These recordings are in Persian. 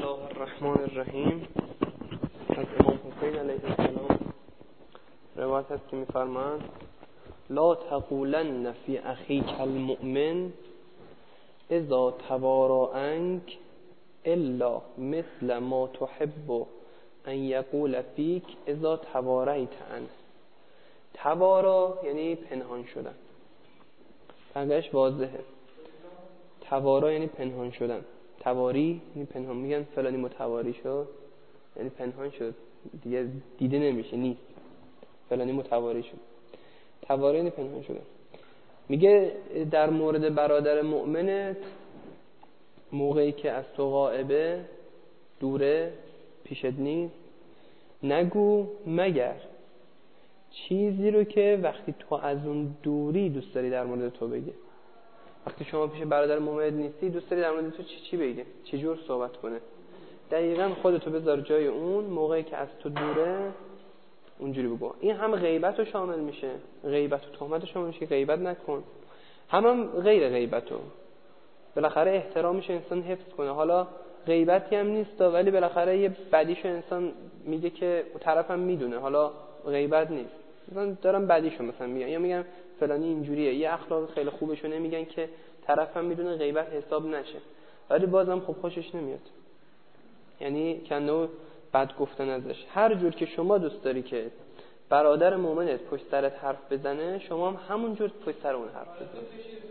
الله الرحمن الرحیم. از امام حسین علیه السلام روایت است که می‌فرمایند لا تقولن فی اخیک المؤمن اذا توارى عنك الا مثل ما تحب ان یقول فیک اذا تواریت عنه. توارا یعنی پنهان شدن، فرقش واضحه. توارا یعنی پنهان شدن، تواری یعنی پنهان. میگن فلانی متواری شد یعنی پنهان شد، دیگه دیده نمیشه، نیست. فلانی متواری شد، تواری یعنی پنهان شدن. میگه در مورد برادر مؤمنت موقعی که از تو غائبه، دوره، پیشت نیست، نگو مگر چیزی رو که وقتی تو از اون دوری دوست داری در مورد تو بگه. وقتی شما پیش برادر مؤمنت نیستی دوست داری در مورد تو چی بگه، چه جور صحبت کنه. دقیقاً خودتو بذار جای اون، موقعی که از تو دوره اونجوری بگو. این هم غیبت رو شامل میشه، غیبت و تهمت رو شامل میشه که غیبت نکن، هم غیر غیبت رو. بالاخره احترامش انسان حفظ کنه. حالا غیبتی هم نیست ولی بالاخره یه بدیشو انسان میگه که طرفم میدونه، حالا غیبت نیست، مثلا دارم بدیشو مثلا میگن یا میگن فلانی اینجوریه، یه اخلاق خیلی خوبشو نمیگن که طرفم میدونه، غیبت حساب نشه، ولی بازم خب خوشش نمیاد، یعنی کنو بد گفتن ازش. هر جور که شما دوست داری که برادر مؤمنت پشت سرت حرف بزنه، شما هم همون جور پشت سر اون حرف بزن.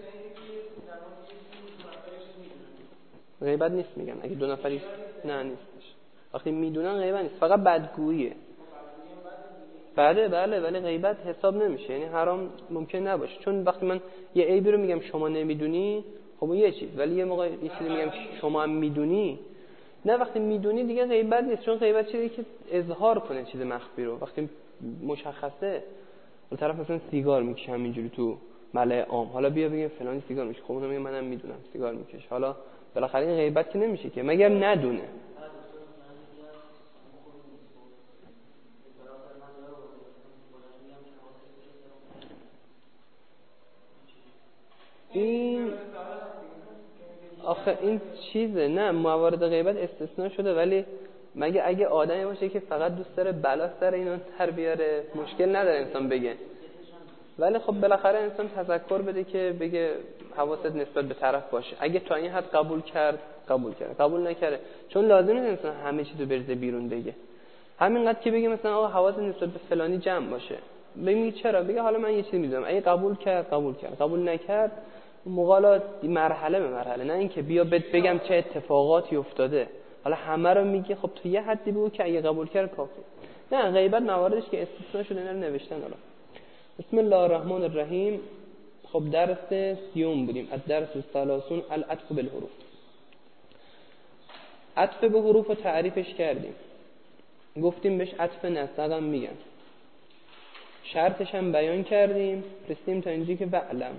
غیبت نیست میگن اگه دو نفری نه نیستش. وقتی میدونن غیبت نیست، فقط بدگوییه. بله ولی غیبت حساب نمیشه، یعنی حرام ممکن نباشه. چون وقتی من یه عیبی رو میگم شما نمیدونی، خب یه چیز، ولی یه موقع یه چیزی میگم شما هم میدونی، نه وقتی میدونی دیگه غیبت نیست. چون غیبت چیزی که اظهار کنه چیز مخفی رو. وقتی مشخصه اون طرف مثلا سیگار میکشه همینجوری تو ملأ عام، حالا بیا بگیم فلانی سیگار میکشه، خب اونم میگه منم میدونم سیگار میکشه، حالا بالاخره این غیبت که نمیشه که مگر ندونه. این آخه این چیزه، نه موارد غیبت استثناء شده، ولی مگه اگه آدمی باشه که فقط دوست داره بلا سر اینو سر بیاره، مشکل نداره انسان بگه، ولی خب بالاخره انسان تذکر بده که بگه حواست نسبت به طرف باشه. اگه تا این حد قبول کرد، قبول نکرده، چون لازم نیست انسان همه چیزو بریزه بیرون بگه. همینقدر که بگه مثلا آقا حواست نسبت به فلانی جمع باشه، بگی چرا، بگه حالا من یه چیزی میدونم، اگه قبول کرد، قبول نکرد، مقالات مرحله به مرحله، نه اینکه بیا بگم چه اتفاقاتی افتاده، حالا همه رو میگه. خب تو یه حدی بگو که اگه قبول کرد کافی. نه غیبت مواردش که استثناء شده اینا رو نوشتن. حالا بسم الله الرحمن الرحیم. خب درس سیوم بودیم، از درس 30 العطف بالحروف. عطف به حروف رو تعریفش کردیم، گفتیم بهش عطف نسق هم میگن، شرطش هم بیان کردیم، رسیدیم تا اینجایی که وعلم.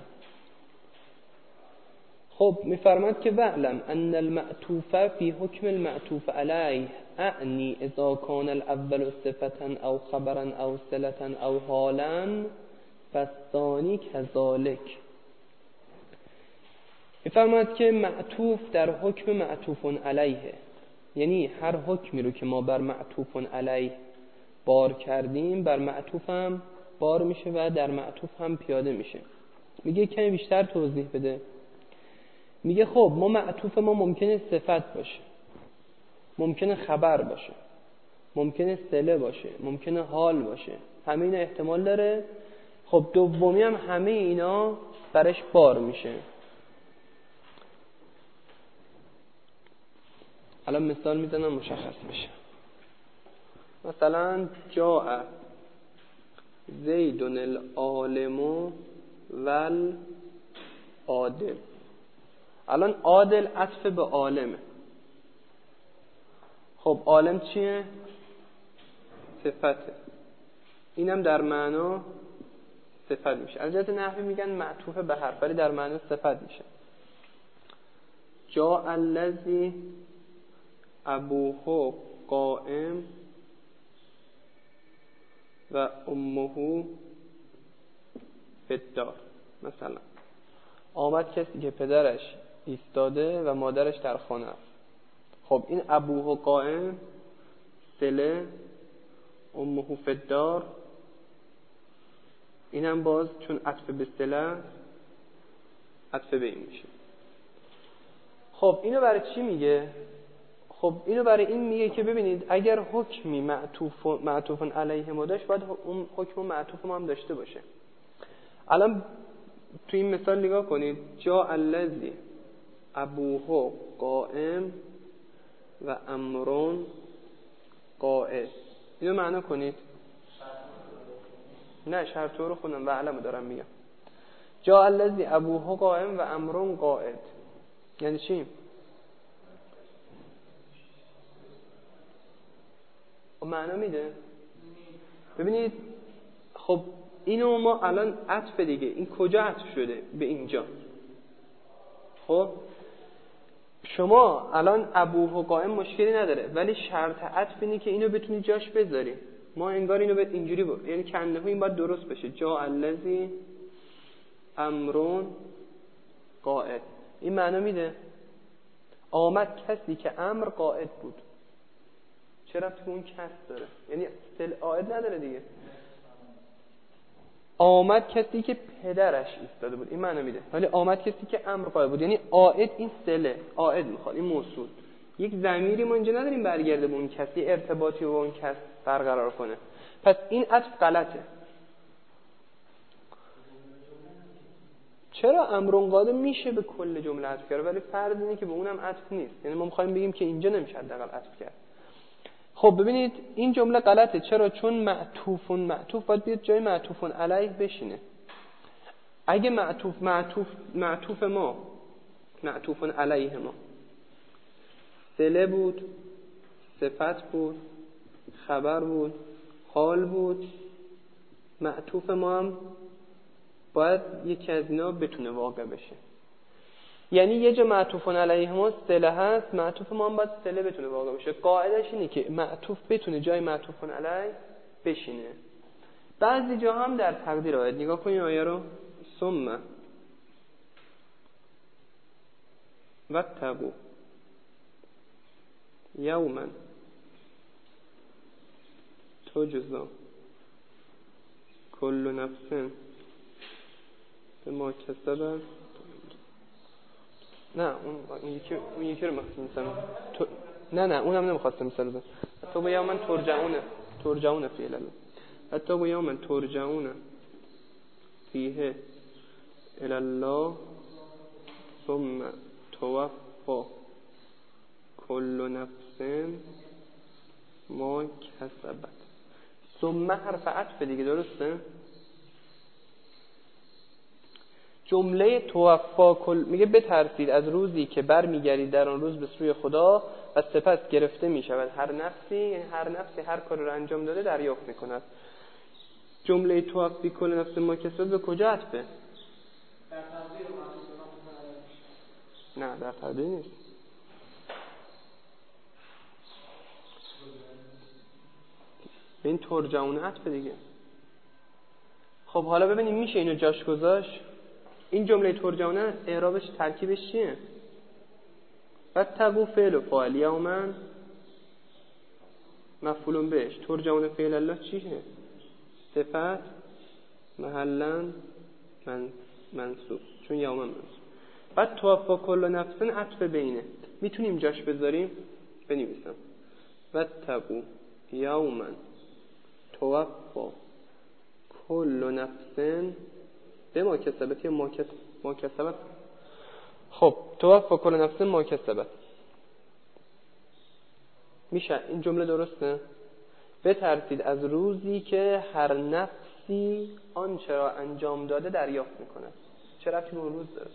خب میفرماد که وعلم ان المعطوف فی حکم المعطوف علیه اعنی اذا کان الاول صفتا او خبرا او صلتا او حالا فالثانی کذالک. میفرماد که معطوف در حکم معطوف علیه، یعنی هر حکمی رو که ما بر معطوف علیه بار کردیم بر معطوف هم بار میشه و در معطوف هم پیاده میشه. میگه کمی بیشتر توضیح بده. میگه خب ما معطوف ما ممکنه صفت باشه، ممکنه خبر باشه، ممکنه صله باشه، ممکنه حال باشه، همه اینا احتمال داره. خب دومی هم همه اینا برش بار میشه. الان مثال میزنم مشخص بشه. مثلا جاء زید العالم والعادل. الان عادل عطف به عالمه. خب عالم چیه؟ صفته، اینم در معنا صفت میشه. از جهت نحوی میگن معطوف به حرف، ولی در معنا صفت میشه. جاء الذی ابوه قائم و امه فی الدار. مثلا آمد کسی که پدرش ایستاده و مادرش در خانه است. خب این ابوه قائم، صله، امه فدار، اینم باز چون عطف به صله عطف به این میشه. خب اینو برای چی میگه؟ خب اینو برای این میگه که ببینید اگر حکمی معطوف علیه ما داشت باید اون حکم معطوف ما هم داشته باشه. الان تو این مثال نگاه کنید، جا الذی ابوه قائم و امرون قائد. اینو معنا کنید. نه شرط رو خودم و علمو دارم میگم. جا الذی ابوه قائم و امرون قائد یعنی چی؟ معنا میده؟ ببینید خب اینو ما الان عطف دیگه، این کجا عطف شده؟ به اینجا. خب شما الان ابوه قائم مشکلی نداره، ولی شرط عطف اینه که اینو بتونی جاش بذاری. ما انگار اینو به اینجوری یعنی کنده این باید درست بشه. جا الذی امرون قائد. این معنا میده آمد کسی که امر قائد بود. چرا تو اون کس داره؟ یعنی سل قائد نداره دیگه. آمد کسی که پدرش ایستاده بود، این معنی میده. ولی آمد کسی که امر قائد بود، یعنی قائد این سله، قائد میخواد این موصول. یک ضمیری ما اینجا نداریم برگرده به اون کسی، ارتباطی با اون کس برقرار کنه. پس این عطف غلطه. چرا امرون قائد میشه به کل جمله عطف کرد، ولی فرض اینه که به اونم عطف نیست. یعنی ما میخوایم بگیم که اینجا نمیشه حداقل عطف کرد. خب ببینید این جمله غلطه. چرا؟ چون معطوف باید بیاد جای معطوف علیه بشینه. اگه معطوف ما معطوف علیه ما صله بود، صفت بود، خبر بود، حال بود، معطوف ما هم باید یکی از اینا بتونه واقع بشه. یعنی یه جا معطوف علیه ما صله هست، معطوف ما هم باید صله بتونه واقع بشه. قاعدش اینه که معطوف بتونه جای معطوف علیه بشینه. بعضی جا هم در تقدیر آیه نگاه کنید آیه رو، ثم واتقوا یوما تجزا کل نفس بما کسبت. نه اون یکی رو مثلا نه اونم نمیخواستم مثال بزنم. تو با یوما ترجعون فعلا حتی با یوما ترجعون فیه الی الله ثم توفا کل نفس ما کسبت. ثم حرف عطف دیگه، درسته؟ جمله توفا کل میگه بترسید از روزی که برمیگردید در آن روز به سوی خدا و سپس گرفته میشود هر نفسی هر کاری رو انجام داده دریافت میکند. جمله توفی کل نفس ما کسبت به کجا عطفه؟ در تقدیر و نه در تقدیر نیست. به این ترجعون عطفه دیگه. خب حالا ببینیم میشه اینو جاش گذاشت. این جمله ترجمه اعرابش ترکیبش چیه؟ واتقوا فعل و فاعل یوما مفعول بهش. ترجمه فعل الله چیه؟ صفت محلا منصوب، چون یوما منصوب. بعد توفا کل نفس عطف بینه. میتونیم جاش بذاریم، بنویسم واتقوا یوما توفا کل نفس به ما کسبت یا ما کسبت. خب توفا کل نفس ما کسبت میشه. این جمله درسته؟ بترسید از روزی که هر نفسی آنچه را انجام داده دریافت میکنه. چه ربطی به اون روز داره؟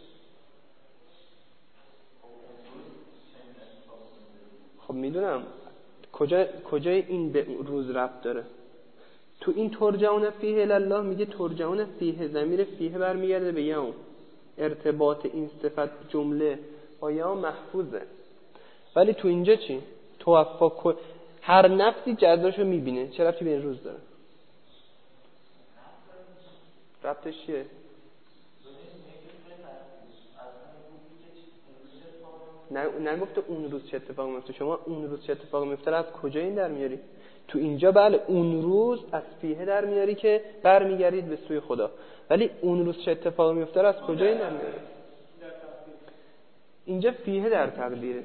خب میدونم کجا این به روز ربط داره. تو این ترجعون فیه الله میگه ترجعون فیه، ضمیر فیه برمیگرده به یوم. ارتباط این صفت جمله با یوم محفوظه. ولی تو اینجا چی؟ توفا هر نفسی جزاشو میبینه. چه ربطی به این روز داره؟ ربطش چیه؟ نگفته اون روز چه اتفاقی میفته. شما اون روز چه اتفاقی میفته از کجا این در میاری؟ تو اینجا بله اون روز از فیه در میاری که برمیگردید به سوی خدا، ولی اون روز چه اتفاقی میفته از کجا این در میاری؟ اینجا فیه در تقدیره.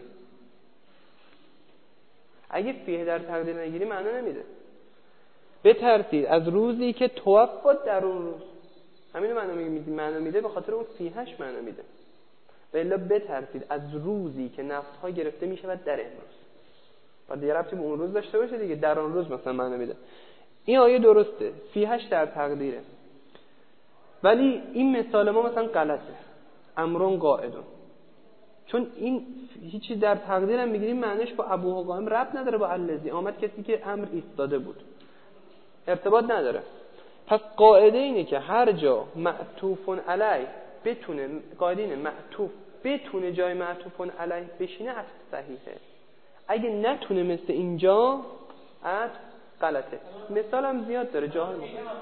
اگه فیه در تقدیر نگیری معنا نمیده. بترسید از روزی که توفت در اون روز، همین معنا میده، به خاطر اون فیهش معنا میده. بلا بترسید از روزی که نفس‌ها گرفته میشود در امروز. بعد یه ربطی به اون روز داشته باشه دیگه، در اون روز مثلا معنا میده. این آیه درسته، فیهش در تقدیره، ولی این مثال ما مثلا غلطه. امرون قاعدون، چون این هیچی در تقدیرم میگیریم معنیش با ابو و قائم ربط نداره با الذی. آمد کسی که امر ایستاده بود، ارتباط نداره. پس قاعده اینه که هر جا معطوف علیه بتونه، قاعده اینه معطوف بتونه جای معطوف علیه بشینه عطف صحیحه. اگه نتونه مثل اینجا عطف غلطه. مثال هم زیاد داره جاهای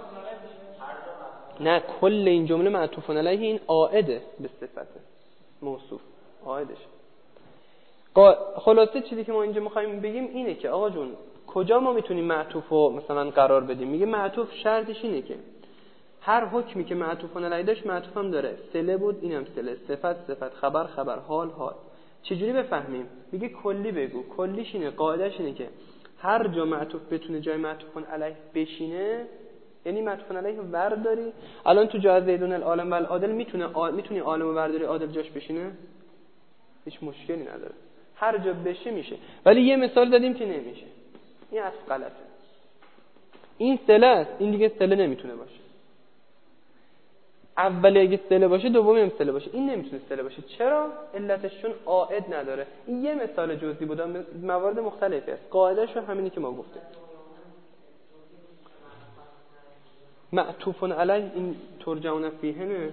نه کل این جمله معطوف علیه این عائده به صفته موصوف عائدش. خلاصه چیزی که ما اینجا می‌خوایم بگیم اینه که آقا جون کجا ما میتونیم معطوف رو مثلا قرار بدیم؟ میگه معطوف شرطش اینه که هر حکمی که معطوف علیه داشت معطوف هم داره. صله بود اینم صله، صفت خبر حال. چجوری بفهمیم؟ میگه کلی بگو. کلیش اینه، قاعدش اینه که هر جا معطوف بتونه جای معطوف علیه بشینه، یعنی معطوف علیه ورداری. الان تو جا زیدون العالم و العادل میتونی عالم و ورداری عادل جاش بشینه؟ هیچ مشکلی نداره، هر جا بشه میشه. ولی یه مثال دادیم که نمیشه، این اصل غلطه. این صله است، این دیگه صله نمیتونه باشه. اولی اگه صله باشه دومی هم صله باشه، این نمیتونه صله باشه. چرا؟ علتش چون عائد نداره. این یه مثال جزئی بود، موارد مختلفی است. قاعده‌ش همینی که ما گفتیم. معطوف علیه این ترجمه فیه نه.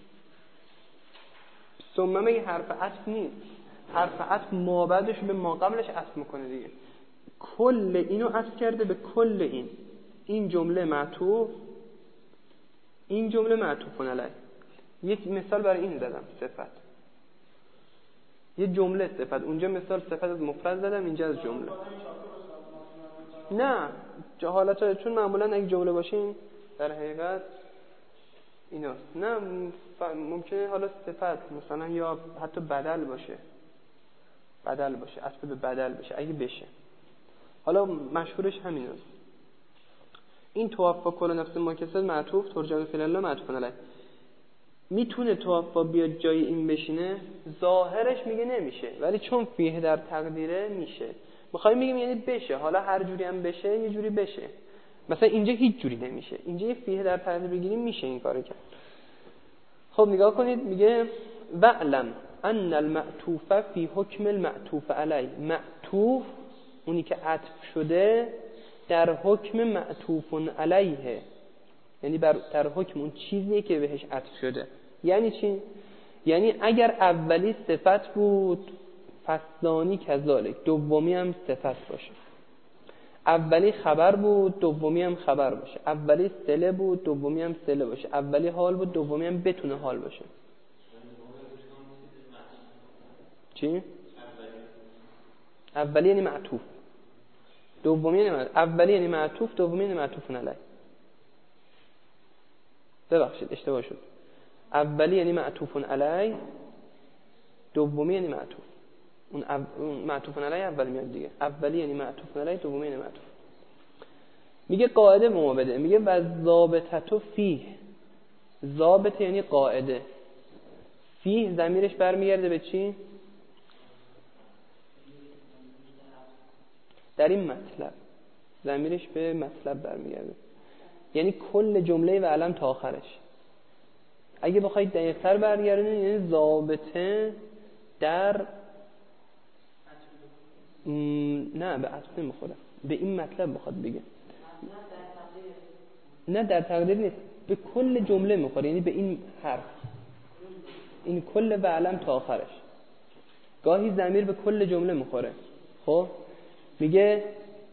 ثم میگه حرف عطف نیست، حرف عطف ما بعدش به ما قبلش عطف میکنه دیگه. کل اینو عطف کرده به کل این جمله معطوف، این جمله معطوف علیه. یک مثال برای این دادم، صفت. یه جمله صفت، اونجا مثال صفت از مفرد دادم، اینجا از جمله. نه حالتا چون معمولا اگه جمله باشین در حقیقت ایناست. نه ممکنه حالا صفت مثلا یا حتی بدل باشه، عطف به بدل بشه اگه بشه. حالا مشهورش همین است. این توفا کل نفس ما کسد معطوف ترجمه فعل الله معطوف علیه. میتونه توفا بیاد جای این بشینه؟ ظاهرش میگه نمیشه، ولی چون فیه در تقدیره میشه. میخوایم میگیم یعنی بشه، حالا هر جوری هم بشه یه جوری بشه. مثلا اینجا هیچ جوری نمیشه، اینجا یه فیه در تقدیر بگیریم میشه این کارو کرد. خب نگاه کنید، میگه وعلم ان المعطوف فی حکم المعطوف علیه. معطوف اونی که عطف شده در حکم معطوف علیه، یعنی در حکم اون چیزیه که بهش عطف شده. یعنی چی؟ یعنی اگر اولی صفت بود پس ثانی کذالک، دومی هم صفت باشه. اولی خبر بود دومی هم خبر باشه. اولی صله بود دومی هم صله باشه. اولی حال بود دومی هم بتونه حال باشه. چی؟ اولی یعنی معطوف، دومی یعنی معطوف. اولی یعنی معطوف، دومی یعنی معطوف علیه. ببخشید اشتباه شد. اولی یعنی معطوف علیه، دومی یعنی معطوف. اون معطوف علیه اولی میاد دیگه. اولی یعنی معطوف علیه، دومی یعنی معطوف. میگه قاعده به ما بده. میگه و ضابطه فیه. ضابطه یعنی قاعده. فیه ضمیرش برمیگرده به چی؟ در این مطلب. ضمیرش به مطلب برمیگرده، یعنی کل جمله و علم تا آخرش. اگه بخواید دقیق‌تر برگردونید یعنی ضابطه در نه به عطف نمیخوره، به این مطلب بخواد بگه. نه در تقدیر نیست، به کل جمله میخوره، یعنی به این حرف، این کل و علم تا آخرش. گاهی ضمیر به کل جمله میخوره. خب میگه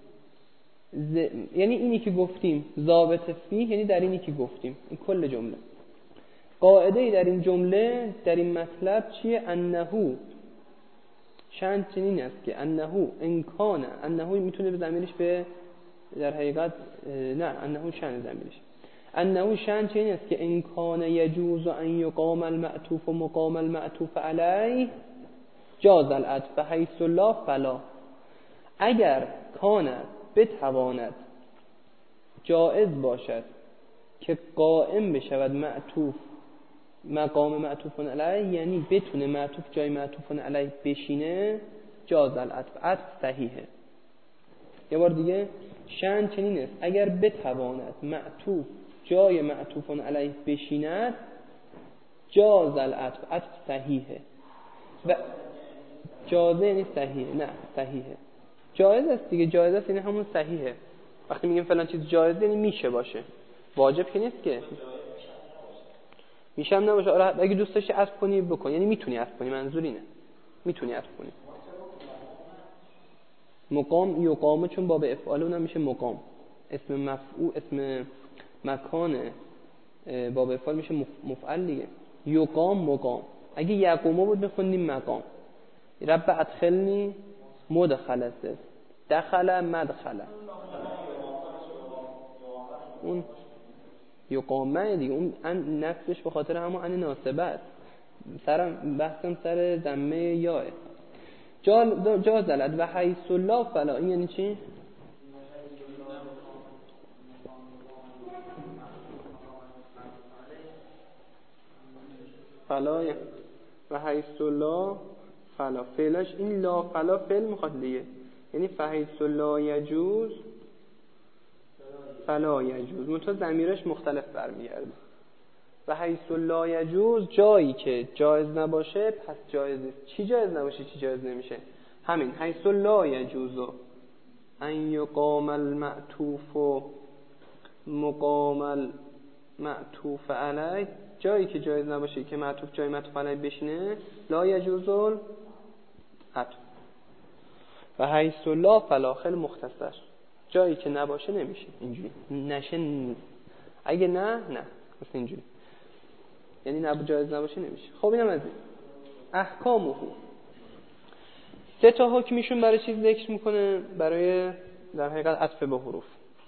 یعنی اینی که گفتیم ضابط فیه، یعنی در اینی که گفتیم این کل جمله. قاعده در این جمله، در این مطلب چیه؟ انهو شأن چنین است که انه میتونه به ضمیرش به در حقیقت نه انه شأن ضمیرش انه شأن چنین است که ان کان یجوز ان یقام المعطوف مقام المعطوف علیه جاز العطف حیث لا فلا. اگر کاند بتواند جائز باشد که قائم بشود معطوف مقام معطوف علیه، یعنی بتونه معطوف جای معطوف علیه بشینه، جاز العطف، عطف صحیحه. یه بار دیگه، شأن چنین است اگر بتواند معطوف جای معطوف علیه بشیند، جاز العطف، عطف صحیحه. و جازه یعنی صحیحه، نه صحیحه. جایز است دیگه، جایز است یعنی همون صحیحه. وقتی میگیم فلان چیز جایزه یعنی میشه باشه، واجب که نیست که. میشه هم نباشه. آره اگه دوست داشتی عطف کنی بکن، یعنی میتونی عطف کنی، منظور اینه میتونی عطف کنی. مقام یقامه چون باب افعال اونم میشه مقام، اسم مفعول اسم مکان باب افعال میشه مفعل دیگه. یقام مقام. اگه یقومه بود میخوندیم مقام. رب ادخلنی مدخل دخل مدخل، اون یقامه دیگه، اون نصبش به خاطر همون ان ناسبه است. بحثم سر ضمه یاه. جا زلد و حیث لا فلا. این یعنی چی؟ فلا و حیث لا فلا، فعلش این لا فلا فعل میخواد دیگه، یعنی فحیث لا یجوز فلا یجوز، منتها ضمیرش مختلف برمیگرده. و حیث لا یجوز، جایی که جایز نباشه پس جایز نیست. چی جایز نباشه چی جایز نمیشه؟ همین حیث لا یجوز ان یقام المعطوف مقام المعطوف علیه، جایی که جایز نباشه که معطوف جای معطوف علیه بشینه، لا یجوز العطف. و حیث لا فلا، خیلی مختصر، جایی که نباشه نمیشه. اینجوری نشه نیست، اگه نه مثل اینجوری، یعنی جایز نباشه نمیشه. خب اینم از این احکامه. 3 تا حکمیشون برای چیز ذکر میکنه، برای در حقیقت عطف به حروف.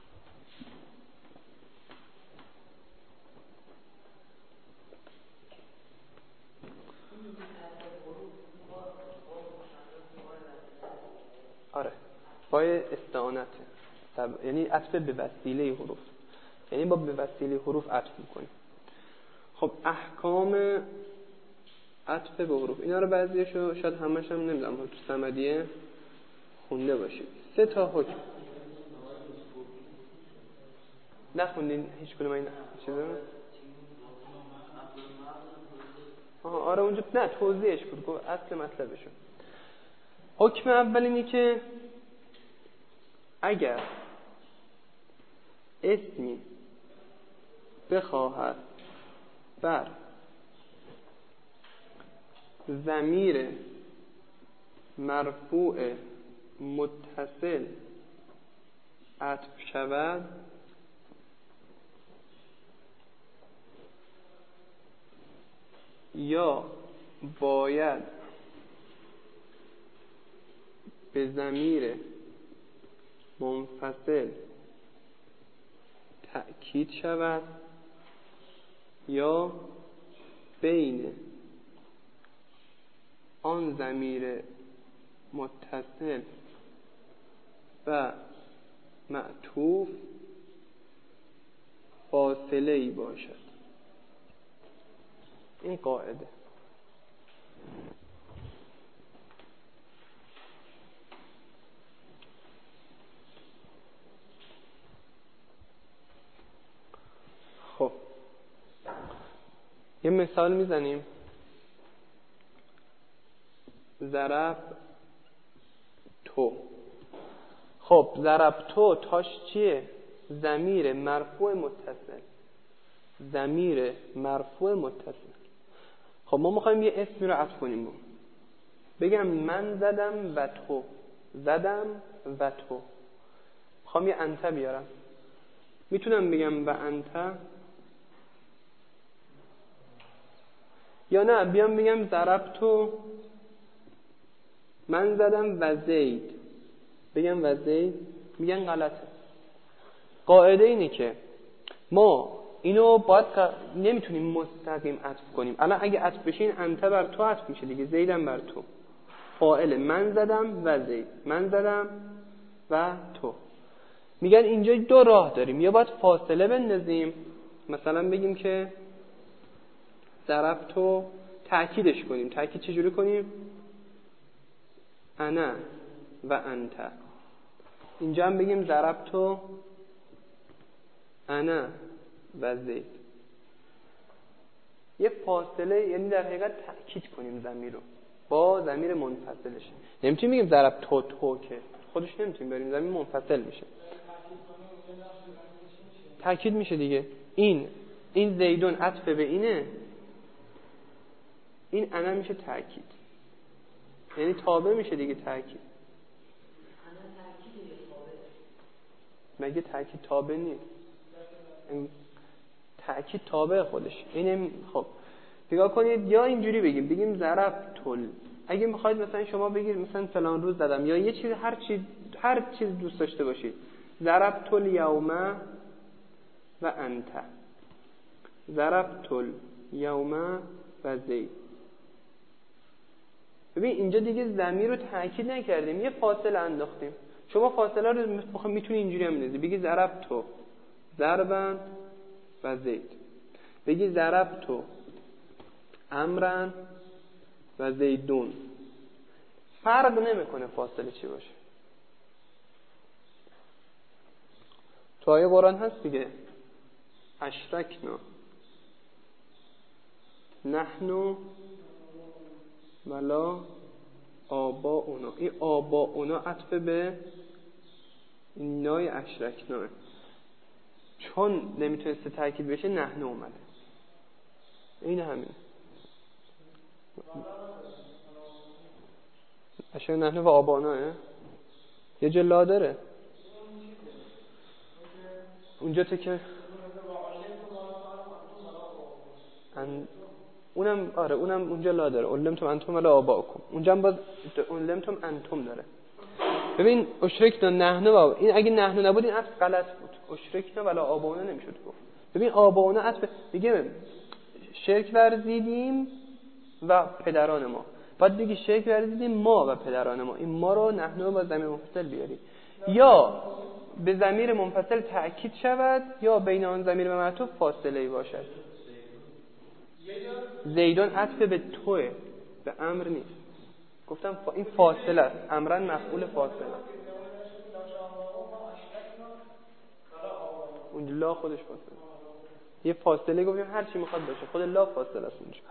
آره پای استعانت، یعنی عطف به وسیله حروف، یعنی با به وسیله حروف عطف میکنیم. خب احکام عطف به حروف، اینا رو بعضیشو شاید همش هم نمیدونم تو صمدیه خونده باشید. 3 تا حکم نخوندین هیچ کدوم این چیزا؟ آره اونجا نه توضیحش بود، گفت اصل مطلبشو. حکم اول اینه که اگر اسمی بخواهد بر ضمیر مرفوع متصل عطف شود، یا باید به ضمیر منفصل تأکید شود، یا بین آن ضمیر متصل و معطوف فاصله ای باشد. این قاعده. خب یه مثال میزنیم. ضرب تو. خب ضرب تو تاش چیه؟ ضمیر مرفوع متصل. ضمیر مرفوع متصل. خب ما میخوایم یه اسمی رو عطف کنیم، بگم من زدم و تو، زدم و تو. میخوام یه انت بیارم، میتونم بگم و انت، یا نه بیام بگم ضرب تو من زدم و زید، بگم و زید، میگن غلطه. قاعده اینه که ما اینو باید نمیتونیم مستقیم عطف کنیم. الان اگه عطف بشین انت بر تو عطف میشه دیگه، زیدم بر تو. فاعل من زدم و زید، من زدم و تو. میگن اینجا دو راه داریم، یا باید فاصله بندازیم، مثلا بگیم که ضربتو تأکیدش کنیم. تأکید چجوری کنیم؟ انا و انت. اینجا هم بگیم ضربتو انا و زید. یه فاصله، یعنی در حقیقت تأکید کنیم ضمیر رو با ضمیر منفصلش. نمیتونیم بگیم ضرب تو که خودش نمیتونیم بریم، ضمیر منفصل میشه، تأکید میشه دیگه. این زیدون عطف به اینه، این انا میشه تأکید، یعنی تابع میشه دیگه. تأکید مگه تأکید تابع نیست؟ تأکید تابع خودش اینه. خب نگاه کنید، یا اینجوری بگیم ضربتل. اگه میخواید مثلا شما بگید مثلا فلان روز زدم، یا یه چیز، هر چیز دوست داشته باشید. ضربتل یوم و انت، ضربتل یوم و زید. ببین اینجا دیگه ضمیر رو تأکید نکردیم، یه فاصله انداختیم. شما فاصله رو میتونی اینجوری هم بندازی، بگی ضربتو ضربن و زید، بگی ضربتو امرن و زیدون. فرق نمیکنه فاصله چی باشه. تو آیه قرآن هست دیگه، اشرکنا نحنو ولا آباؤنا. این آباؤنا عطف به این نای اشرکناه، چون نمیتونسته تأکید بشه نحنو اومده. این همین اشار نحنو و آباؤنا یه جا لا داره اونجا تو که اونم آره، اونم اونجا لا داره، علمتم انتم ولا آباؤکم. اونجا هم باز علمتم انتم داره. ببین اشرکنا نحنو و این اگه نحنو نبود این عطف غلط بود، اشرکنا ولا آباؤنا نمیشد گفت. ببین آباؤنا عطف میگه شرک ورزیدیم و پدران ما، بعد بگی شرک ورزیدیم ما و پدران ما. این ما رو نحنو با ضمیر منفصل بیاری، یا به ضمیر منفصل تأکید شود، یا بین آن ضمیر و معطوف فاصله ای باشد. زیدون عطف به توه، به امر نیست. گفتم این فاصله است، امرن مفعول فاصله است. اون لا خودش فاصله، یه فاصله گفتیم هر چی میخواد باشه، خود لا فاصله است. اونجا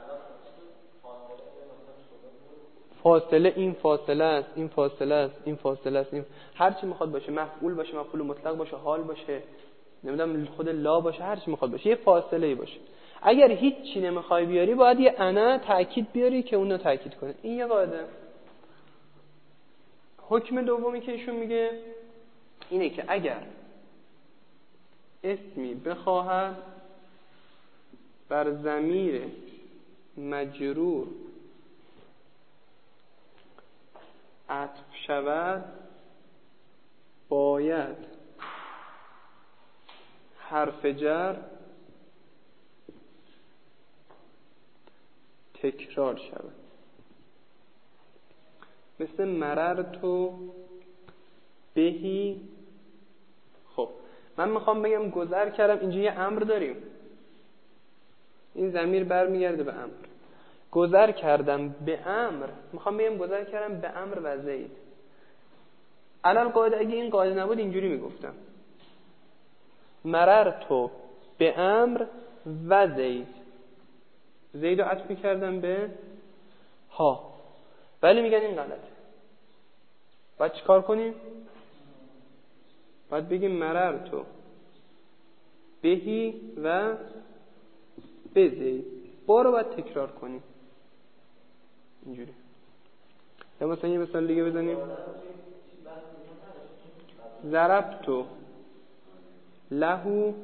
فاصله این فاصله است، این فاصله است، این فاصله است، این هر چی میخواد باشه، مفعول باشه، مفعول مطلق باشه، حال باشه، نمیدونم خود لا باشه، هر چی میخواد باشه، یه فاصله ای باشه. اگر هیچ چی نمیخوای بیاری، باید یه انا تأکید بیاری که اونو تأکید کنه. این یه قاعده. حکم دومی که ایشون میگه اینه که اگر اسمی بخواهد بر ضمیر مجرور عطف شود، باید حرف جر تکرار شود. مثل مررتو بهی. خب من میخوام بگم گذر کردم، اینجا یه امر داریم، این ضمیر برمیگرده به امر. گذر کردم به امر، میخوام بگم گذر کردم به امر و زید. الان قاعده، اگه این قاعده نبود اینجوری میگفتم مررتو به امر و زید، زید رو عطف میکردم به ها، ولی میگن این غلطه. باید چی کار کنیم؟ باید بگیم مررتو بهی و به زید، بارو باید تکرار کنیم اینجوری. یا مثلا یه مثال دیگه بزنیم، ضربتو لهو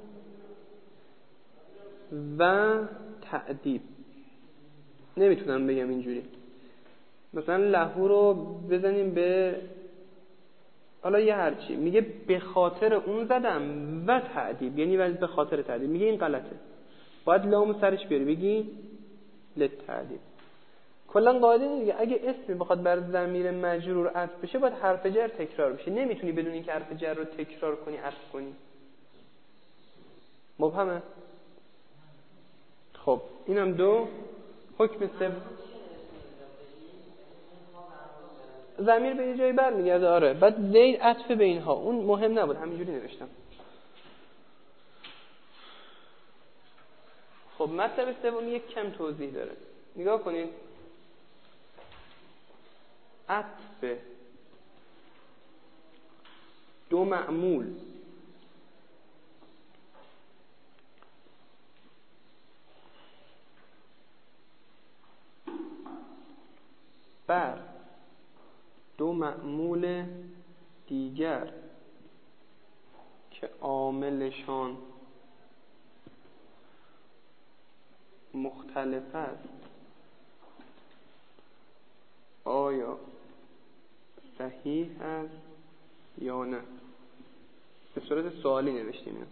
و تعدیب. نمیتونم بگم اینجوری، مثلا لهو رو بزنیم به حالا یه هرچی، میگه به خاطر اون زدم و تعدیب، یعنی ولی به خاطر تعدیب، میگه این غلطه، باید لامو سرش بیاری بگی للتعدیب. کلا قاعده اینه دیگه، اگه اسمی بخواد بر ضمیر مجرور عطف بشه باید حرف جر تکرار بشه، نمیتونی بدون اینکه حرف جر رو تکرار کنی عطف کنی. مفهمه؟ خب اینم دو. حکم سوم ضمیر به یه جایی برمیگرده. آره بعد زید عطف به اینها، اون مهم نبود، همینجوری نوشتم. خب مطلب سوم یک کم توضیح داره، نگاه کنید. عطف دو معمول بر دو معمول دیگر که عاملشان مختلف است آیا صحیح است یا نه؟ به صورت سوالی نوشتیم.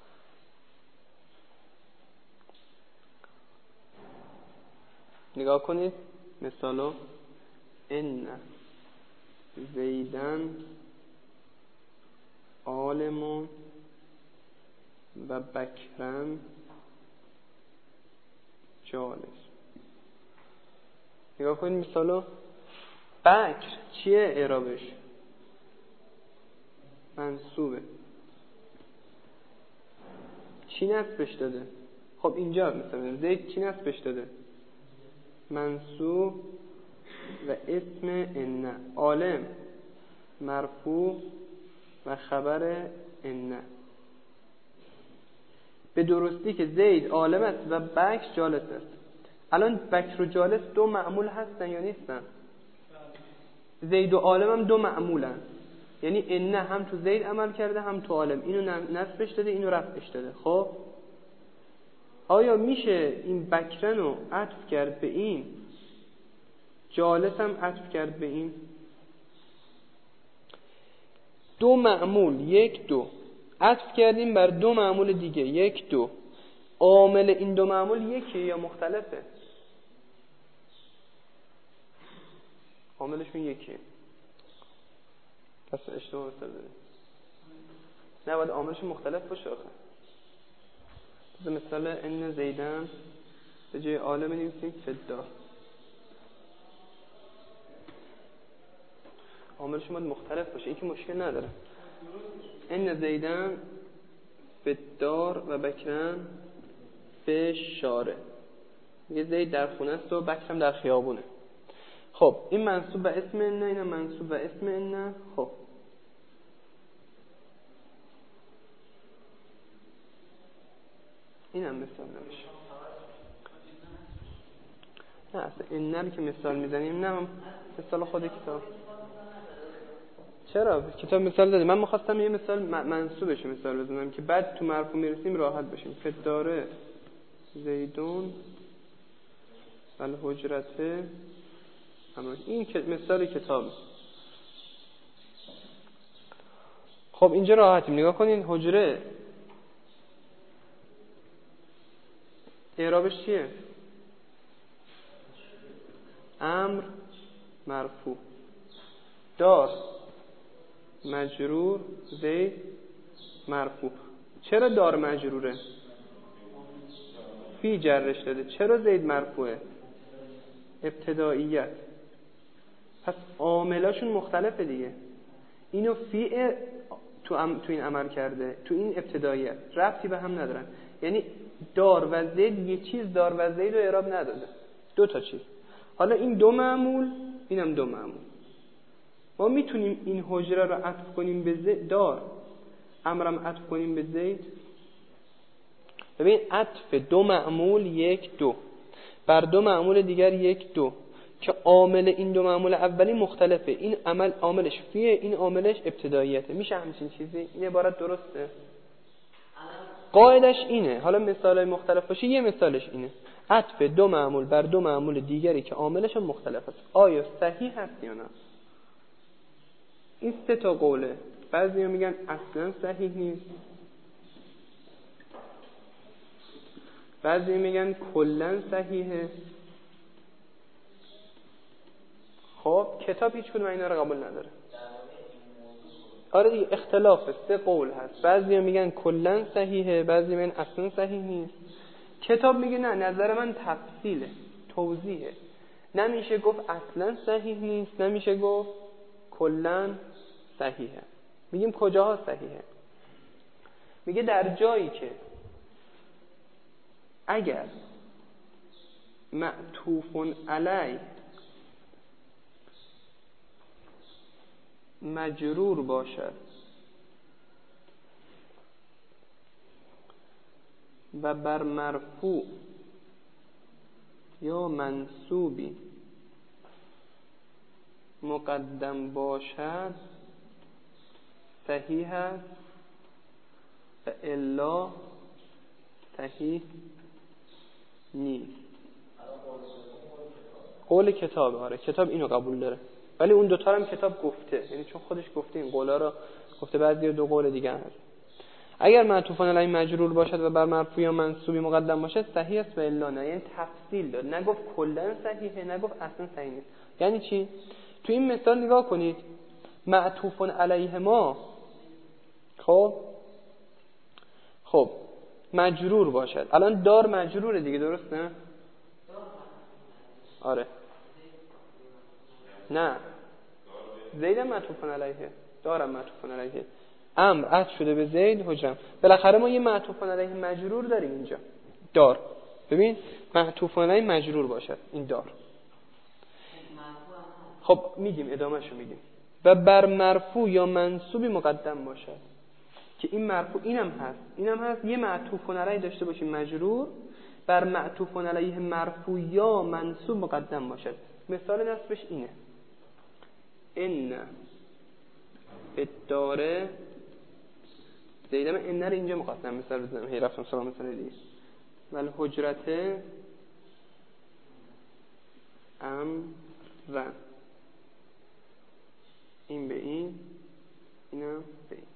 نگاه کنید مثالو. ان زیدن عالم و بکرن جالس. نگاه کنید مثالو. بکر چیه اعرابش؟ منصوبه. چی نصبش داده؟ خب اینجا مثلا زید چی نصبش داده؟ منصوب و اسم ان. عالم مرفوع و خبر ان. به درستی که زید عالم است و بکر جالس است. الان بکر و جالس دو معمول هستن یا نیستن؟ زید و عالم هم دو معمولن، یعنی ان هم تو زید عمل کرده هم تو عالم، اینو نصبش داده اینو رفعش داده. خب آیا میشه این بکرن رو عطف کرد به این، جالس هم عطف کرد به این؟ دو معمول یک دو عطف کردیم بر دو معمول دیگه یک دو، عامل این دو معمول یکی یا مختلفه؟ عاملشون یکیه. پس اشتباه مثال داریم، نه باید عاملشون مختلف باشه. آخه مثال ان زیدن به جای عالم نویسیم فدا، عاملشون باید مختلف باشه، این که مشکل نداره. ان زیدن فدار و بکرن به شاره، میگه زید در خونه است و بکرم در خیابونه. خب این منصوب به اسم ان، اینم منصوب به اسم ان. خب اینم مثال نمیشه. نه اصلا این رو که مثال میزنیم، نه مثال خود کتاب. چرا؟ کتاب مثال داده، من میخواستم یه مثال منصوبش مثال بزنم که بعد تو مرفوع میرسیم راحت بشیم. فداره زیدون الحجرته، این مثال کتاب. خب اینجا راحتیم. نگاه کنین حجره اعرابش چیه؟ امر مرفوع، دار مجرور، زید مرفوع. چرا دار مجروره؟ فی جرش داده. چرا زید مرفوعه؟ ابتداییت. پس عاملاشون مختلفه دیگه. اینو فی تو این عمل کرده، تو این ابتداییت، ربطی به هم ندارن. یعنی دار و زید یه چیز دار و زید رو اعراب نداده، دو تا چیز. حالا این دو معمول، اینم دو معمول. ما میتونیم این حجره رو عطف کنیم به زید، دار امرم عطف کنیم به زید. ببین عطف دو معمول یک دو بر دو معمول دیگر یک دو که عامل این دو معمول اولی مختلفه، این عمل عاملش فیه، این عاملش ابتداییته. میشه همچین چیزی؟ این عبارت درسته؟ قاعدش اینه. حالا مثالای مختلف باشه، یه مثالش اینه. عطف دو معمول بر دو معمول دیگری که عاملشون مختلف است. آیا صحیح هست یا نه؟ این سه تا قوله. بعضیا میگن اصلا صحیح نیست، بعضی میگن کلا صحیحه. خب کتاب هیچ کدوم اینا رو قبول نداره. آره دیگه اختلاف سه قول هست. بعضی میگن کلا صحیحه، بعضی میگن اصلا صحیح نیست. کتاب میگه نه، نظر من تفصیله، توضیحه. نمیشه گفت اصلا صحیح نیست، نمیشه گفت کلا صحیحه. میگیم کجاها صحیحه؟ میگه در جایی که اگر معطوف علی مجرور باشد و بر مرفوع یا منصوبی مقدم باشد صحیح است و الا صحیح نیست. قول کتاب. آره کتاب اینو قبول داره، ولی اون دوتا هم کتاب گفته، یعنی چون خودش گفته این قولا رو گفته، بعضی دو قول دیگه هست. اگر معطوف علی مجرور باشد و بر مرفوع یا منصوبی مقدم باشد صحیح است و الا نه. یعنی تفصیل داد، نگفت کلا صحیحه، نگفت اصلا صحیح نیست. یعنی چی؟ تو این مثال نگاه کنید، معطوف علیه ما خب مجرور باشد. الان دار مجروره دیگه، درست نه؟ آره نه، زید معطوف علیه، دارم معطوف علیه، امر عطف شده به زید، حجرم. بالاخره ما یه معطوف علیه مجرور داریم اینجا، دار. ببین معطوف علیه مجرور باشد، این دار. خب میگیم ادامهشو میگیم. و بر مرفوع یا منصوبی مقدم باشد، که این مرفوع اینم هست یه معطوف علیه داشته باشیم مجرور، بر معطوف علیه مرفوع یا منصوب مقدم باشد. مثال نصبش اینه: ان الدار زیدم. ان رو اینجا مقدم مثال بزنم، هی رفتم سلام مثال دیگه. ولی حجرت امرن، این به این، اینم به این.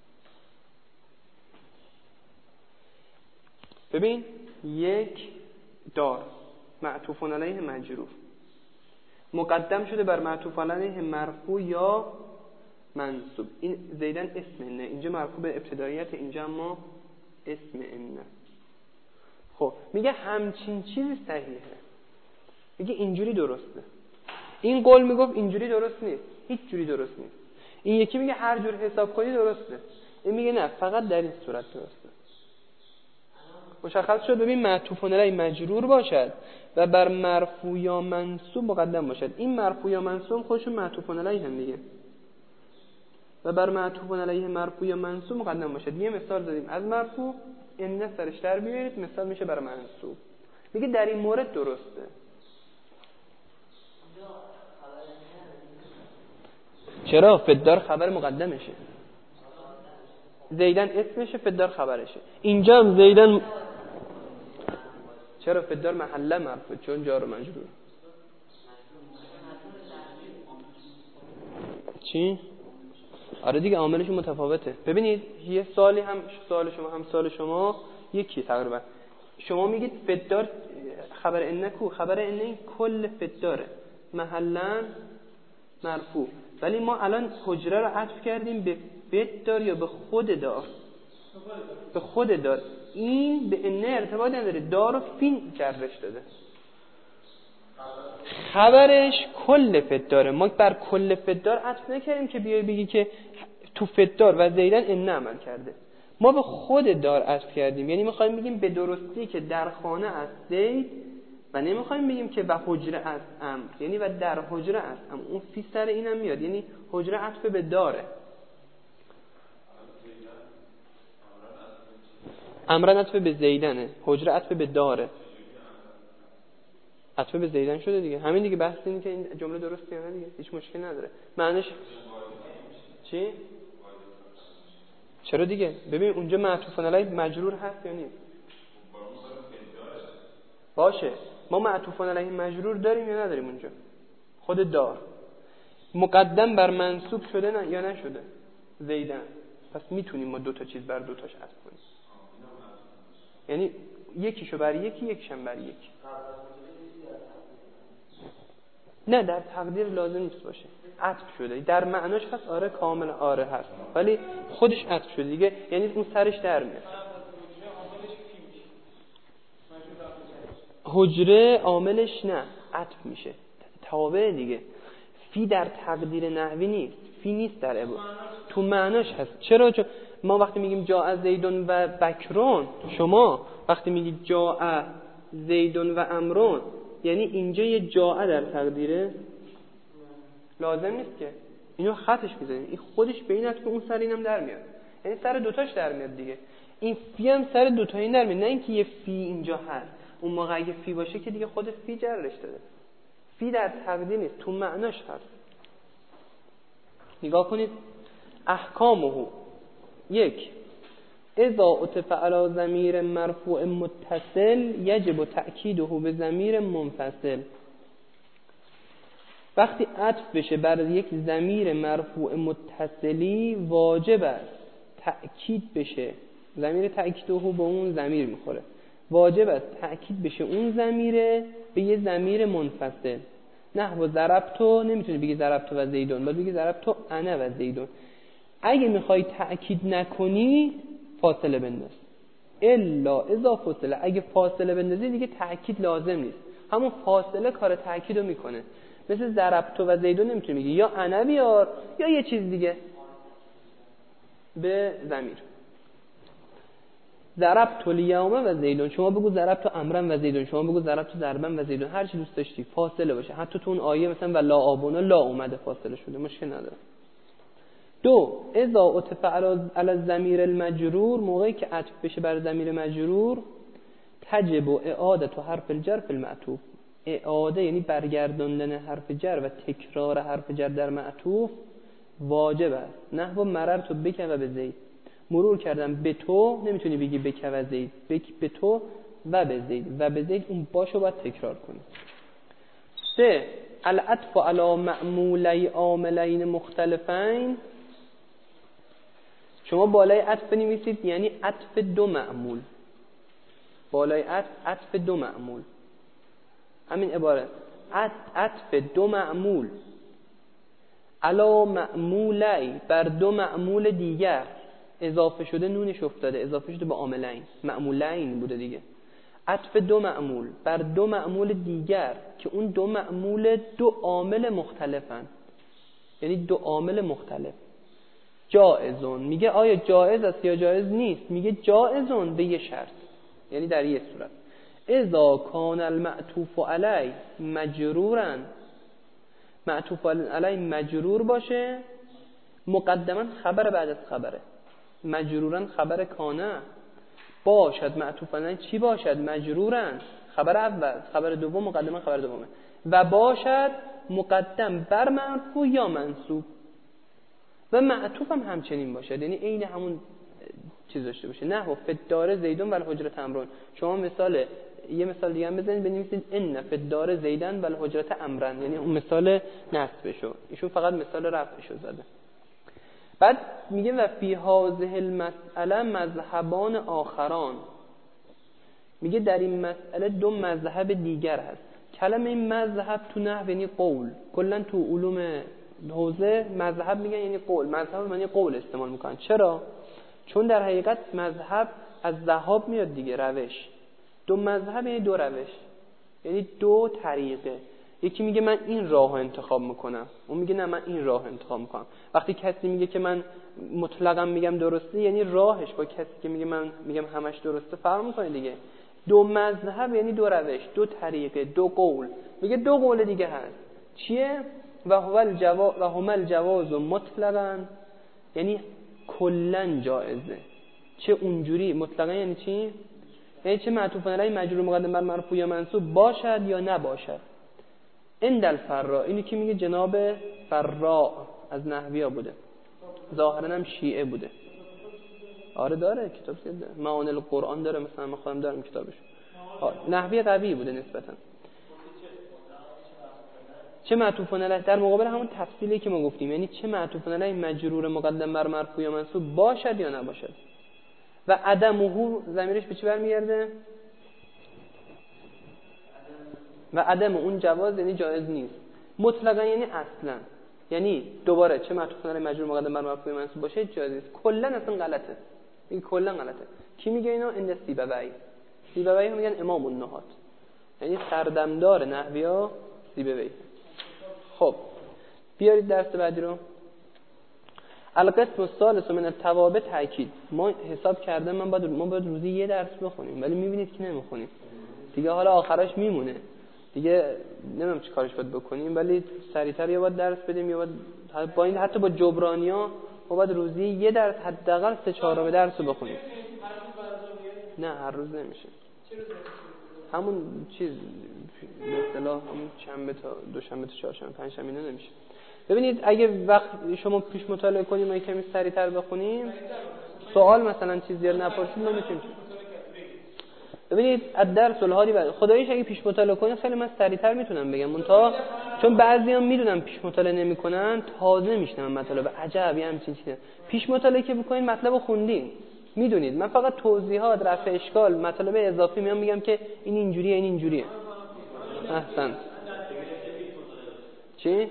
ببین یک دار معطوف علیه مجرور مقدم شده بر معطوف علیه مرفوع یا منصوب. این زیدن اسم نه، اینجا مرفوع به ابتداییت، اینجا ما اسم نه. خب میگه همچین چیزی صحیحه، میگه اینجوری درسته. این قول میگفت اینجوری درست نیست، هیچ جوری درست نیست. این یکی میگه هر جور حساب کنی درسته، این میگه نه فقط در این صورت درسته. مشخص شد. ببین معطوف علیه مجرور باشد و بر مرفوع یا منصوب مقدم باشد. این مرفوع یا منصوب خودشون معطوف علیه هم دیگه، و بر معطوف علیه مرفوع یا منصوب مقدم باشد. یه مثال دادیم از مرفوع، ان سرش در بیارید، مثال میشه بر منصوب. میگه در این مورد درسته. چرا؟ فدار خبر مقدمشه، زیدن اسمشه، فدار خبرشه. اینجا هم زیدن. چرا؟ فدار محله مرفوع، چون جار و مجرور. چی؟ آره دیگه عاملش متفاوته. ببینید یه سالی هم سوال شما هم سوال شما یکی تقریبا. شما میگید فدار خبر ان کو، خبر ان این کل فداره، محلا مرفوع. ولی ما الان حجره رو عطف کردیم به فدار یا به خود دار؟ به خود دار. این به ان ارتباط نداره، دار و فین جرش داده، خبرش کل فداره. ما بر کل فدار عطف نکردیم که بیای بگی که تو فدار و زیدن ان عمل کرده. ما به خود دار عطف کردیم، یعنی میخوایم بگیم به درستی که در خانه است زید، و نمیخوایم بگیم که و حجره است امر، یعنی و در حجره است امر. اون فی سر اینم میاد، یعنی حجره عطف به داره، امرن عطف به زیدنه، حجره عطف به داره، عطف به زیدن شده دیگه. همین دیگه، بحث اینه که این جمله درسته یا نه دیگه، هیچ مشکلی نداره. معنیش چی؟ چرا دیگه؟ ببین اونجا معطوف علیه مجرور هست یا نیست؟ باشه ما معطوفان علیه مجرور داریم یا نداریم اونجا؟ خود دار مقدم بر منصوب شده نه یا نشده؟ زیدن. پس میتونیم ما 2 تا چیز بر 2 تاش عطف کنیم، یعنی یکیشو بر یکی، یکیشم بر یکی. نه در تقدیر لازم نیست باشه، عطف شده در معناش هست. آره کامل آره هست، ولی خودش عطف شده دیگه، یعنی اون سرش در میاد. حجره عاملش نه عطف میشه، تابع دیگه. فی در تقدیر نحوی نیست، فی نیست در عبارت، تو معناش هست. چرا؟ چون ما وقتی میگیم جاء زیدون و بکرون، شما وقتی میگید جاء زیدون و امرون، یعنی اینجا یه جاء در تقدیره لازم نیست که اینو خطش میزنیم، این خودش به این که اون سر اینم در میاد، یعنی سر 2 تاش در میاد دیگه. این فی هم سر 2 تایی در میاد، نه اینکه یه فی اینجا هست، اون موقع اگه فی باشه که دیگه خود فی جرش داده. فی در تقدیر نیست، تو معناش هست. نگاه کنید احکامه. 1 اذا عطف علی ضمیر مرفوع متصل یجب تأکیده به ضمیر منفصل. وقتی عطف بشه بر یک ضمیر مرفوع متصلی واجب است تأکید بشه، ضمیر تأکیده به اون ضمیر میخوره، واجب است تأکید بشه اون ضمیره به یه ضمیر منفصل. نحو ضربتو نمیتونی بگی ضربتو و زیدون، باید بگی ضربتو انا و زیدون. اگه میخوای تأکید نکنی فاصله بنداز، الا اذا فاصله، اگه فاصله بندازی دیگه تأکید لازم نیست، همون فاصله کار تأکید رو میکنه. مثل ضربتو و زیدون نمیتونی بگی یا انا بیار یا یه چیز دیگه به ضمیر. ضربتو الیوم و زیدون، شما بگو ضربتو امرن و زیدون، شما بگو ضربتو ضربن و زیدون، هر چی دوست داشتی، فاصله باشه. حتی تو اون آیه مثلا ولا آبونا لا اومده فاصله شده، مشکل نداره. 2 اذا عطف علی الضمیر المجرور، موقعی که عطف بشه بر ضمیر مجرور تجب اعاده حرف الجر فی المعطوف. اعاده یعنی برگرداندن حرف جر و تکرار حرف جر در معطوف واجب است. نحو مررت بک و به زید، مرور کردم به تو، نمیتونی بگی بک و زید، بک به تو و به زید، و به زید اون باشو باید تکرار کنی. 3 العطف علی معمولی عاملین مختلفین. شما بالای عطف بنویسید یعنی عطف 2 معمول، بالای عطف 2 معمول، همین عبارت عطف 2 معمول علی معمولی بر 2 معمول دیگر، اضافه شده نونش افتاده، اضافه شده به عاملین، معمولین بوده دیگه. عطف 2 معمول بر 2 معمول دیگر که اون 2 معمول 2 عامل مختلفن، یعنی 2 عامل مختلف. جائزون میگه آیا جائز است یا جائز نیست؟ میگه جائزون به یه شرط، یعنی در یه صورت. اذا کان المعطوف علی مجرورا، معطوف علی مجرور باشه، مقدما خبر بعد از خبره، مجرورا خبر کانه باشد، معطوف علی چی باشد؟ مجرورا خبر اول، خبر دوم مقدما خبر دومه، و باشد مقدم بر مرفوع یا منصوب، و معطوف هم همچنین باشد، یعنی عین همون چیز داشته باشه. نه فدار زیدون و الحجرت امرون. شما یه مثال دیگه هم بزنید بنویسید ان فدار زیدن و الحجرت امرن، یعنی اون مثال نصبشو، ایشون فقط مثال رفعشو زده. بعد میگه و فی هذه المسئله مذهبان آخران، میگه در این مسئله 2 مذهب دیگر هست. کلمه مذهب تو نحو یعنی قول، کلا تو علوم حوزه مذهب میگن یعنی قول، مذهب معنی قول استعمال میکنن. چرا؟ چون در حقیقت مذهب از ذهاب میاد دیگه، روش. 2 مذهب یعنی 2 روش، یعنی 2 طریقه. یکی میگه من این راهو انتخاب میکنم، اون میگه نه من این راهو انتخاب میکنم. وقتی کسی میگه که من مطلقاً میگم درسته، یعنی راهش با کسی که میگه من میگم همش درسته فرق میکنه دیگه. 2 مذهب یعنی 2 روش، 2 طریقه، 2 قول. میگه 2 قول دیگه هست. چیه؟ و هما الجواز مطلقاً، یعنی کلاً جایزه. چه اونجوری مطلقاً یعنی چی؟ یعنی چه معطوف علی مجرور مقدم بر مرفوع یا منصوب باشد یا نباشد. عند الفراء، اینی که میگه جناب فراء از نحویا بوده، ظاهرا هم شیعه بوده. آره داره کتاب زیاد داره، معانی القرآن داره، مثلا من خودم دارم کتابش. نحوی قوی بوده نسبتا. چه معطوف علیه در مقابل همون تفصیلی که ما گفتیم، یعنی چه معطوف علیه مجرور مقدم بر مرفوع یا منصوب باشد یا نباشد. و عدمه ضمیرش به چی برمیگرده؟ و عدم اون جواز یعنی جایز نیست مطلقا، یعنی اصلا، یعنی دوباره چه معطوف علیه مجرور مقدم بر مرفوع یا منصوب باشه جایز نیست. کلا اصلا غلطه، این کلا غلطه. کی میگه اینو؟ این سیبوی هم میگن امام النحات، یعنی سردمدار نحویا سیبوی. خب بیارید درس بعدی رو. القسم الثالث من التوابع تاکید. ما حساب کردم ما باید روزی یه درس بخونیم، ولی میبینید که نمیخونیم دیگه. حالا آخرش میمونه دیگه، نمیدونم چی کارش باید بکنیم، ولی سریعتر یا باید درس بدیم یا باید با این حتی با جبرانیا ما باید روزی یه درس حداقل 3/4 درس رو بخونیم. نه هر روز نمیشه. همون چیز به اصطلاح همون شنبه تا دوشنبه تا چهارشنبه پنجشنبه اینا نمیشه. ببینید اگه وقت شما پیش مطالعه کنیم و کمی سریعتر بخونیم، سوال مثلا چیز زیاد نپرسید ما میتونیم. ببینید الدرس الهادی خداییش اگه پیش مطالعه کنید خیلی من سریعتر میتونم بگم، منتها چون بعضی‌ها میدونن پیش مطالعه نمیکنن تازه میشنن مطالب عجب یه همچین چیزه. پیش مطالعه که بکنید مطلب خوندین میدونید. من فقط توضیحات، رفع اشکال، مطالب اضافی میگم که این اینجوریه این اینجوریه. احسن. چی؟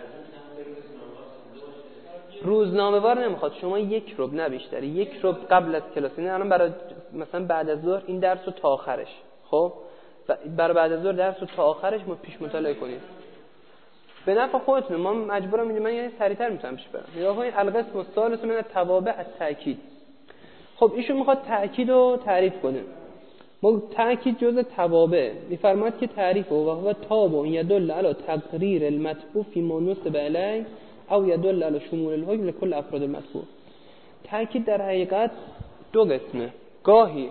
روزنامه‌وار نمیخواد، شما 1 ربع نه بیشتری 1 ربع قبل از کلاس، یعنی الان برای مثلا بعد از ظهر این درس رو تا آخرش، خب و برای بعد از ظهر درس رو تا آخرش ما پیش مطالعه کنید به نفع خودتون. ما مجبورم اینجا من یعنی سریعتر میتونم پیش برم. یا های القسم الثالث من التوابع التاکید. خب ایشون میخواد تاکید رو تعریف کنه. ما تاکید جزء توابع میفرماد که تعریف و هو تابع یدل علی تقریر المتبوع فی ما نصب علیه او یدل علی شمول الحکم لكل افراد المتبوع. تاکید در حقیقت 2 قسمه. گاهی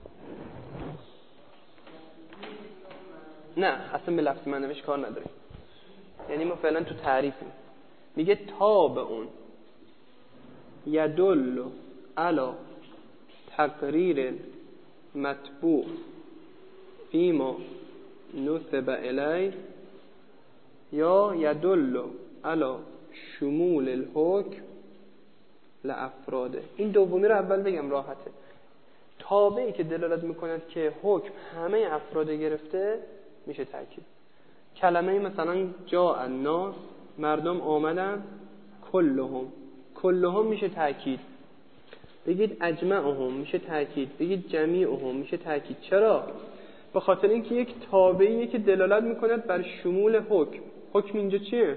نه اصلا به لفظ معنیش کار نداریم، یعنی ما فعلا تو تعریفیم. میگه تابع یدل علی تقریر متبوع فیما نصب الیه یا یدل علی شمول الحکم لافراده. این دومی رو اول بگم راحته. تابعی که دلالت میکند که حکم همه افراد گرفته میشه تاکید. کلمه مثلا جاء الناس، مردم آمدن، کلهم میشه تاکید. بگید اجمعهم میشه تاکید، بگید جمیعهم میشه تاکید. چرا؟ به خاطر اینکه یک تابعیه که دلالت میکند بر شمول حکم. حکم اینجا چیه؟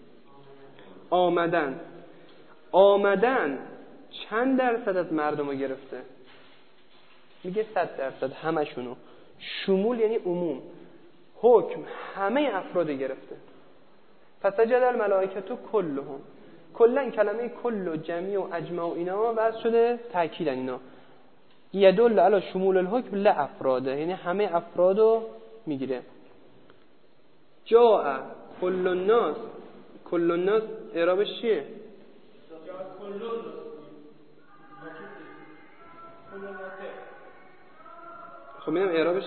آمدن چند درصد از مردم رو گرفته؟ میگه 100% همشونو. شمول یعنی عموم. حکم همه افراد گرفته. پس سجد الملائکه کلهم، کلا کلمه کل و جمیع و اجمع و اینا واسه شده تاکیدن. اینا یدل علی شمول الحکم لافراده، یعنی همه افرادو میگیره. جاء کل الناس اعرابش چیه؟ خب میگم اعرابش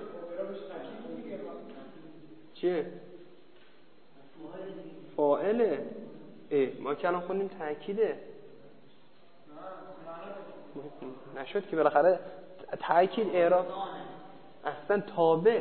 چیه؟ فاعله. ما که الان خوندیم تأکیده نشد که بالاخره تأکید اعراب اصلا تابع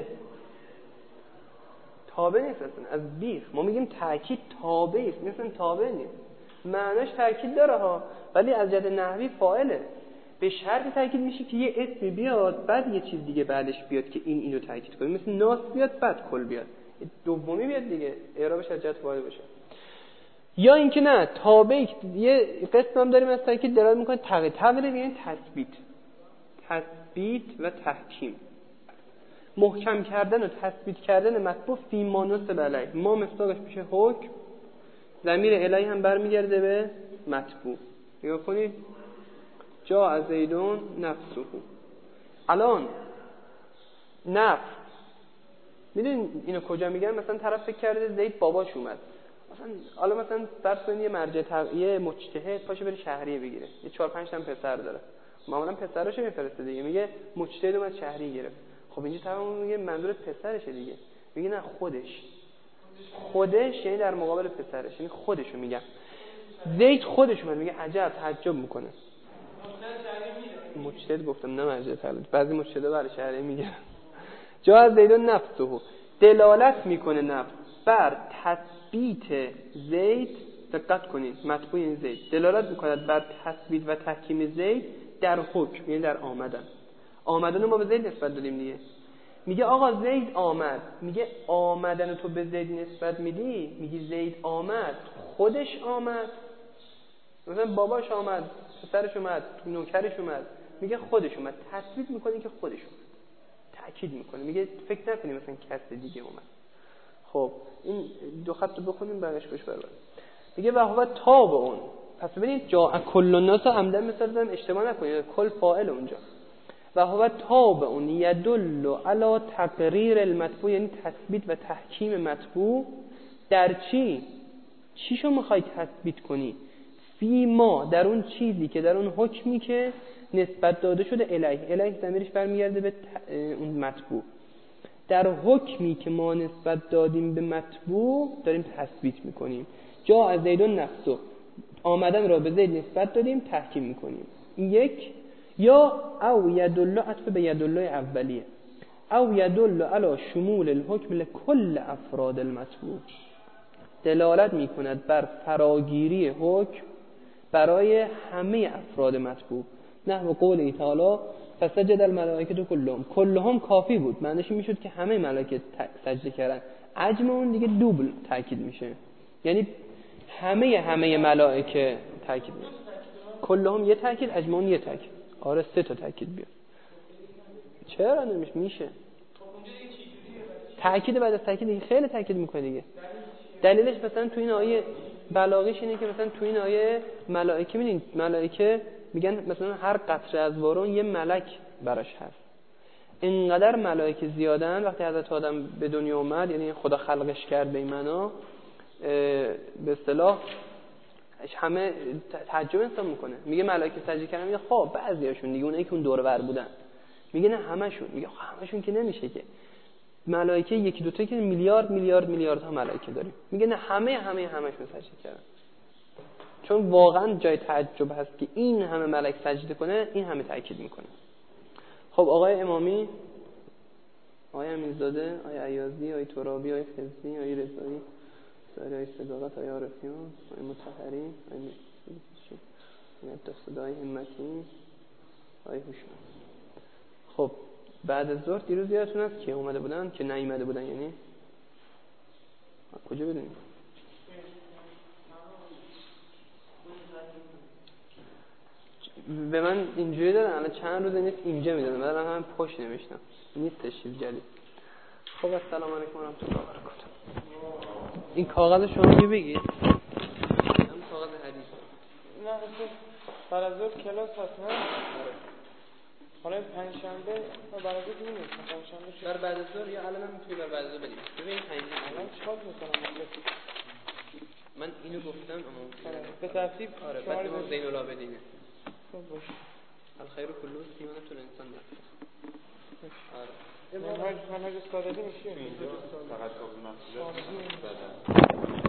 نیست اصلا از بیخ. ما میگیم تأکید تابع است، مثلا تابع نیست. معناش تأکید داره ها، ولی از جهت نحوی فاعله. به شرط تأکید میشه که یه اسمی بیاد بعد یه چیز دیگه بعدش بیاد که اینو تأکید کنه. مثل ناس بیاد بعد کل بیاد، دومی بیاد دیگه اعرابش از جهت فاعله بشه. یا اینکه نه تابع یه قسم هم داریم از تأکید دلالت میکنه تغییر یعنی تثبیت و تحکیم. محکم کردن و تثبیت کردن مطبوع فی ما نصب علیه. ما مصداقش میشه حکم، ضمیر الیه هم برمیگرده به مطبوع. نگاه کنید جاء زیدون نفسه. الان نفس میدونین اینو کجا میگن؟ مثلا طرف فکر کرده زید باباش اومد، مثلا فرض کنید یه مرجع یه مجتهد پاشه بره شهریه بگیره، یه 4-5 تا پسر داره، معمولا پسراشو میفرسته دیگه، میگه مجتهد اومد شهریه گرفت. خب اینجا طبعا میگه منظور پسرشه دیگه، میگه نه خودش یعنی در مقابل پسرش، یعنی خودشو میگم. زید خودش میگه عجب تعجب میکنه. مجتهد گفتم نه مرجع تعلق، بعضی مجتهدا برای شرعی میگه جا زید نفسه، دلالت میکنه نفس بر تثبیت زید. دقت کنید مطبوع این زید دلالت میکند بر تثبیت و تحکیم زید در حکم، یعنی در آمدن ما به زید نسبت دادیم دیگه. میگه آقا زید آمد، میگه آمدن تو به زید نسبت میدی، میگی زید آمد، خودش آمد، مثلا باباش آمد، پسرش اومد، نوکرش اومد، میگه خودش اومد، تثبیت میکنه که خودش اومد، تأکید میکنه، میگه فکر نکنیم مثلا کس دیگه اومد. خب این دو خط رو بخونیم بعدش بهش بریم. میگه و هو تابع، پس ببینید جا کل الناس عمدن مثلا اشتباه نکنید، کل فاعل اونجا. و هو تابع یدل علی تقریر المطبوع، یعنی تثبیت و تحکیم مطبوع در چیشو میخوای تثبیت کنی؟ فی ما، در اون چیزی که در اون حکمی که نسبت داده شده الیه ضمیرش برمیگرده به اون مطبوع. در حکمی که ما نسبت دادیم به مطبوع داریم تثبیت میکنیم. جا از زیدون نفسه، آمدن را به زید نسبت دادیم تحکیم میکنیم. این یک. یا او یدل عطف به یدل اولیه، او یدل علی شمول الحکم لکل افراد المطبوع، دلالت میکند بر فراگیری حکم برای همه افراد مطبوع. نحو قوله تعالی فسجد الملائکه کلهم کافی بود، معنیش میشد که همه ملائکه سجده کردن. عجم اون دیگه دوبل تاکید میشه، یعنی همه ملائکه تاکید میشه. کلهم یه تاکید، عجم اون یه تاکید. آره 3 تا تاکید بیاد. چرا میشه تاکید بعد از تاکید خیلی تاکید میکنه دیگه. دلیلش مثلا تو این آیه بلاغیش اینه که مثلا تو این آیه ملائکه میبینید، ملائکه میگن مثلا هر قطره از بارون یه ملک براش هست. اینقدر ملائکه زیادن وقتی حضرت آدم به دنیا اومد، یعنی خدا خلقش کرد به این معنا، به اصطلاح همه تعجب انسان میکنه. میگه ملائکه سجده کردن، میگه خب بعضیاشون دیگه، اونایی که اون دور و بر بودن. میگه نه همشون. میگه همشون که نمیشه که، ملائکه یکی دو تا که میلیاردها ملائکه داریم. میگه نه همشون سجده کردن، چون واقعا جای تعجب هست که این همه ملائکه سجده کنه، این همه تاکید میکنه. خب آقای امامی، آقای امیرزاده، آقای عیاضی، آقای ترابی، آقای خزی، آقای رضایی، آقای صداقت، آقای عارفیان، آقای مطهری، آقای دستدای همتی، آقای هوشمند. خب بعد از ظهر دیروز یادتون هست که اومده بودن که نیومده بودن؟ یعنی کجا بدونیم؟ به من اینجوری دادن، الان چند روز نیست اینجا میدادن، بعد من پشت نوشتم نیستش چیز جدید. خب السلام علیکم و رحمت الله و برکاته. این کاغذ شما یه بگید، هم کاغذ حدیث. نه اصلا بعد از ظهر کلاس هست نه؟ حالا پنجشنبه بعد از ظهر نیست، پنجشنبه بر بعد از ظهر یا الان هم میتونی بر بعد از ظهر بدیم. ببین پنجشنبه الان چیکار میکنم؟ من اینو گفتم اما به ترتیب بعد ما زین العابدین. خب باش. الخير كله سیمانه الانسان. منهج سادگی میشه. فقط خب مسئله